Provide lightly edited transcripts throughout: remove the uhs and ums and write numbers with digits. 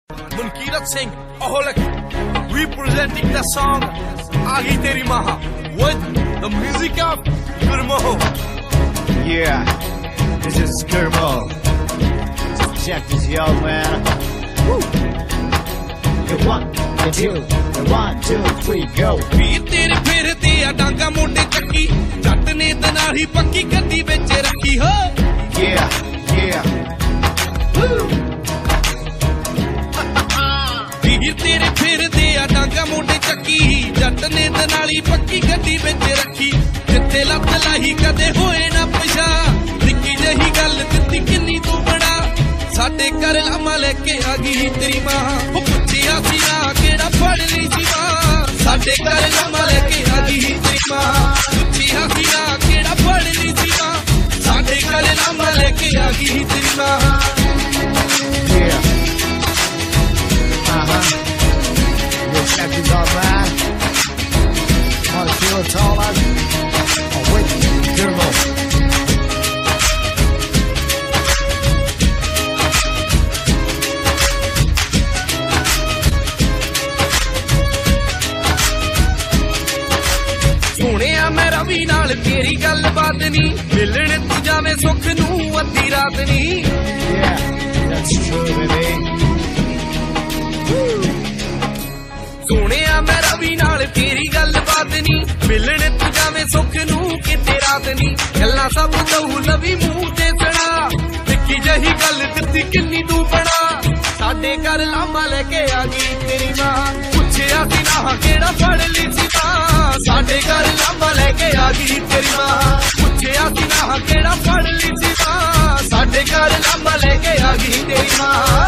Mankirat Singh, Aholik, representing the song Aagi Teri Maha with the music of Gurmo. Yeah, this is Gurmo. Check this yo, man. Woo. You 1, you 2, you 1, 2, 3, go. ਵੀਰ ਤੇਰੇ ਫੇਰਦੇ ਆ ਡਾਂਗਾ ਮੋਢੇ ਚੱਕੀ ਜੱਟ ਨੇ ਦਨਾਹੀ ਪੱਕੀ ਗੱਡੀ ਵਿੱਚ ਰੱਖੀ ਹੋ Yeah, yeah. Woo. ਵੀਰ ਤੇਰੇ ਫੇਰਦੇ ਆ ਡਾਂਗਾ ਮੋਢੇ ਚੱਕੀ ਜੱਟ ਨੇ ਦਨਾਲੀ ਪੱਕੀ ਗੱਡੀ ਵਿੱਚ ਰੱਖੀ ਜਿੱਥੇ ਲੱਤ ਲਾਹੀ ਕਦੇ ਹੋਏ ਨਾ ਪਛਾ ਨਿੱਕੀ ਜਿਹੀ ਗੱਲ ਦਿੱਤੀ ਕਿੰਨੀ ਤੂੰ ਬੜਾ ਸਾਡੇ ਘਰ ਲਾਮਾ ਲੈ ਕੇ ਆ ਗਈ ਤੇਰੀ ਮਾਂ ਉਹ ਪੁੱਛਿਆ ਸੀ ਨਾ ਕਿਹੜਾ ਫੜ ਲਈ ਸੀ ਮਾਂ ਸਾਡੇ ਘਰ ਲਾਮਾ ਲੈ ਕੇ ਆ ਗਈ ਤੇਰੀ ਮਾਂ ਪੁੱਛਿਆ ਸੀ ਨਾ ਕਿਹੜਾ ਫੜ ਲਈ ਸੀ ਮਾਂ ਸਾਡੇ ਘਰ ਲਾਮਾ ਲੈ ਕੇ ਆ ਗਈ ਤੇਰੀ ਮਾਂ Yeah. Yo, check this out, man. Wanna feel it all, man? Oh, wait, Gurmo. ਸੋਹਣਿਆ ਮੈਂ ਰਵੀ ਨਾਲ ਤੇਰੀ ਗੱਲਬਾਤ ਨੀ ਮਿਲਣ ਤੂੰ ਜਾਵੇਂ ਸੁੱਖ ਨੂੰ ਅੱਧੀ ਰਾਤ ਨੀ Yeah, that's true, baby. ਸੋਹਣਿਆ ਮੈਂ ਰਵੀ ਨਾਲ ਤੇਰੀ ਗੱਲਬਾਤ ਨੀ ਮਿਲਣ ਤੂੰ ਜਾਵੇਂ ਸੁੱਖ ਨੂੰ ਕਿਤੇ ਰਾਤ ਨੀ ਗੱਲਾਂ ਸਭ ਦਊ ਲਵੀ ਮੂੰਹ ਤੇ ਸਣਾ ਨਿੱਕੀ ਜਿਹੀ ਗੱਲ ਦਿੱਤੀ ਕਿੰਨੀ ਤੂੰ ਬਣਾ ਸਾਡੇ ਘਰ ਲਾਮਾ ਲੈ ਕੇ ਆ ਗਈ ਤੇਰੀ ਮਾਂ ਪੁੱਛਿਆ ਸੀ ਨਾ ਕਿਹੜਾ ਫੜ ਲਈ ਸੀ ਮਾਂ ਸਾਡੇ ਘਰ ਲਾਮਾ ਲੈ ਕੇ ਆ ਗਈ ਤੇਰੀ ਮਾਂ ਪੁੱਛਿਆ ਸੀ ਨਾ ਕਿਹੜਾ ਫੜ ਲਈ ਸੀ ਮਾਂ ਸਾਡੇ ਘਰ ਲਾਮਾ ਲੈ ਕੇ ਆ ਗਈ ਤੇਰੀ ਮਾਂ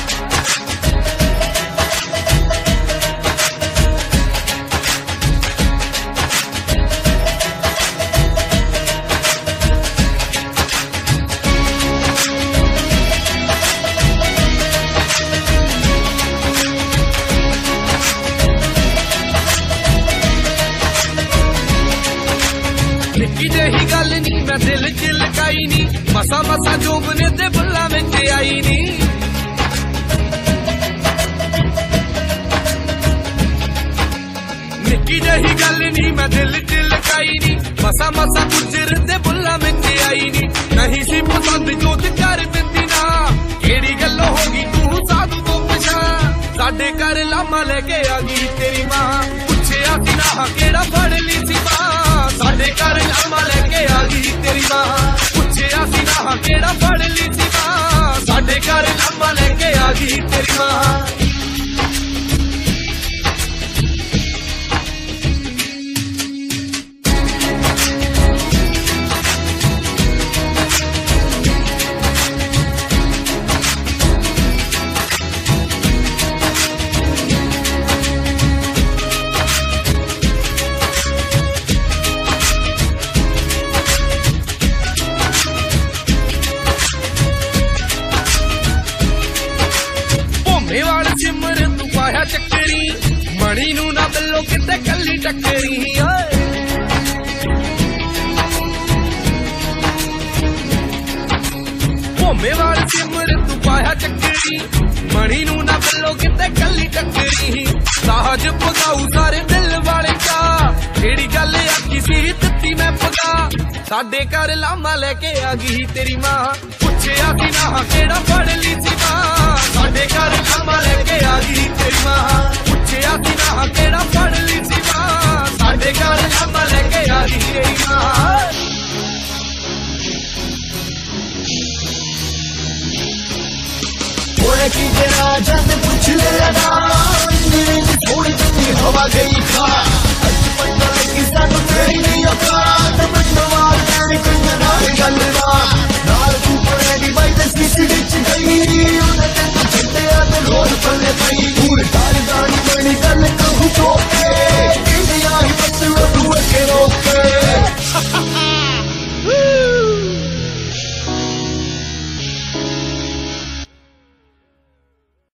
ਨਿੱਕੀ ਜਿਹੀ ਗੱਲ ਨੀ ਮੈਂ ਦਿਲ ਚ ਲਗਾਈ ਨੀ ਮਸਾ ਮਸਾ ਜੋਬਨੇ ਤੇ ਬੁੱਲਾਂ ਵਿੱਚ ਆਈ ਨੀ ਨਿੱਕੀ ਜਿਹੀ ਗੱਲ ਨੀ ਮੈਂ ਦਿਲ ਚ ਲਗਾਈ ਨੀ ਮਸਾ ਮਸਾ ਗੁਜਰ ਤੇ ਬੁੱਲਾਂ ਵਿੱਚ ਆਈ ਨੀ ਨਹੀਂ ਸੀ ਪਸੰਦ ਜੋਤ ਕਰ ਦਿੰਦੀ ਨਾ ਕਿਹੜੀ ਗੱਲ ਹੋ ਗਈ ਤੂੰ ਸਾਧੂ ਤੋਂ ਪਛਾ ਸਾਡੇ ਘਰ ਲਾਮਾ ਲੈ ਕੇ ਆ ਗਈ ਤੇਰੀ ਮਾਂ ਪੁੱਛਿਆ ਸੀ ਨਾ ਕਿਹੜਾ ਫੜ ਲਈ ਸੀ ਮਾਂ ਸਾਡੇ ਘਰ ਲਾਮਾ ਲੈ ਕੇ ਆ ਗਈ ਤੇਰੀ ਮਾਂ ਪੁੱਛਿਆ ਸੀ ਨਾ ਕਿਹੜਾ ਫੜ ਲਈ ਸੀ ਮਾਂ ਸਾਡੇ ਘਰ ਲਾਮਾ ਲੈ ਕੇ ਆ ਗਈ ਤੇਰੀ ਮਾਂ ਸਿਮਰ ਤੂੰ ਪਾਇਆ ਚੱਕਰੀ ਮਣੀ ਨੂੰ ਨਾ ਬੱਲੋ ਕਿਤੇ ਕੱਲੀ ਟੱਕਰੀ ਓਏ ਭੋਮੇ ਵਾਲ ਸਿਮਰ ਤੂੰ ਪਾਇਆ ਚੱਕਰੀ ਮਣੀ ਨੂੰ ਨਾ ਬੱਲੋ ਕਿਤੇ ਕੱਲੀ ਟੱਕਰੀ ਸਾਜ ਪਗਾਉ ਸਾਰੇ ਦਿਲ ਵਾਲੇ ਕਾ ਕਿਹੜੀ ਗੱਲ ਆਖੀ ਸੀ ਦਿੱਤੀ ਮੈਂ ਪਗਾ ਸਾਡੇ ਘਰ ਲਾਮਾ ਲੈ ਕੇ ਆ ਗਈ ਤੇਰੀ ਮਾਂ ਪੁੱਛਿਆ ਸੀ ਨਾ ਕਿਹੜਾ ਫੜ ਲਈ ਸੀ ਮਾਂ ਸਾਡੇ ਘਰ ਲਾਮਾ ਲੈ ਕੇ ਆ ਗਈ ਤੇਰੀ ਮਾਂ ਪੁੱਛਿਆ ਸੀ ਨਾ ਕਿਹੜਾ ਫੜ ਲਈ ਸੀ ਮਾਂ ਸਾਡੇ ਘਰ ਲਾਮਾ ਲੈ ਕੇ ਆ ਗਈ ਤੇਰੀ ਮਾਂ Ore ki tera jat puch le na, thodi thodi hawa gayi kha. Aj pata ki sanu teri nahi auka.